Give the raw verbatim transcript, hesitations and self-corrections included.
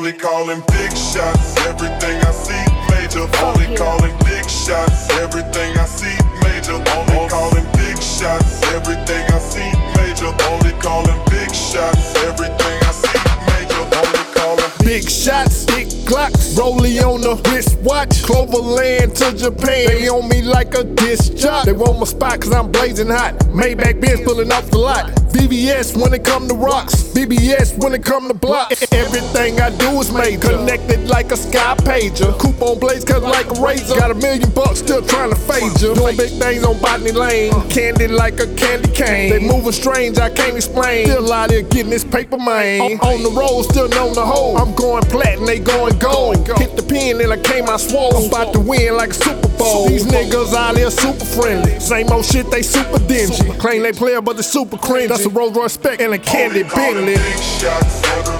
Only calling big shots, everything I see major. Only calling big shots, everything I see major. Only calling big shots, everything I see major. Only calling big shots, everything I see major. Only calling big shots, big Glocks, rollie on the wristwatch. Cloverland to Japan, they on me like a disc jock. They want my spot cause I'm blazing hot. Maybach Benz pulling off the lot. V V S when it come to rocks, B B S when it come to blocks. Everything I do is major, connected like a sky pager. Coupon blades cut like a razor. Got a million bucks still trying to fade you. Doing big things on Botany Lane, candy like a candy cane. They moving strange, I can't explain. Still out here getting this paper, man. On the road, still on the hole. I'm going plat and they going gold. Hit the pin and I came out swole. I'm about to win like a Super Bowl. These niggas out here super friendly. Same old shit, they super dingy. Claim they player, but they super cringy. That's a Rolls Royce Spec and a candy Bentley. big shots,